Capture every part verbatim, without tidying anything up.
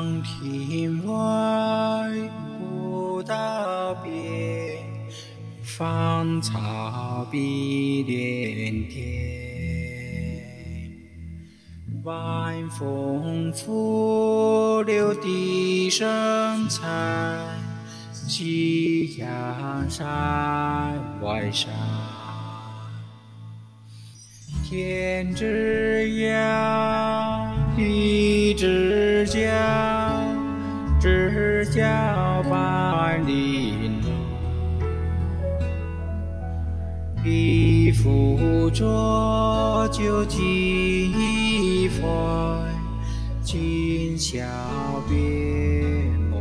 长亭外，古道边，芳草碧连天。晚风拂柳笛声残，夕阳山外山。天之涯，地之角，知交半零落。一壶浊酒尽一番，今宵别梦。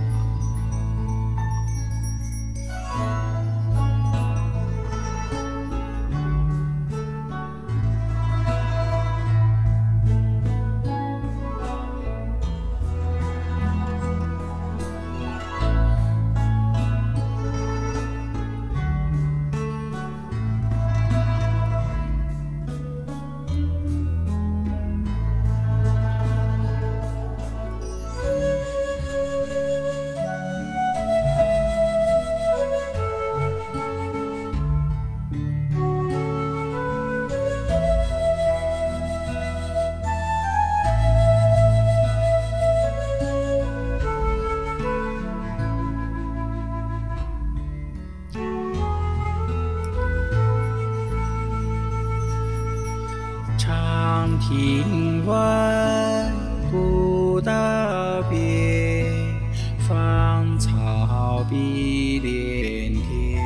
长亭外，古道边，芳草碧连天。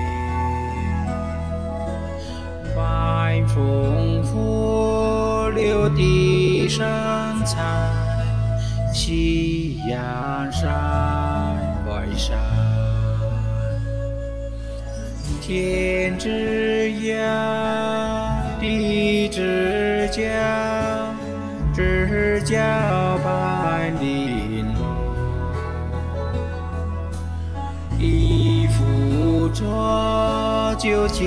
晚风拂柳笛声残，夕阳山外山。天之涯，地之角，知交半零落。一壶浊酒尽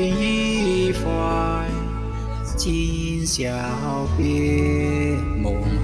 一番，今宵别梦。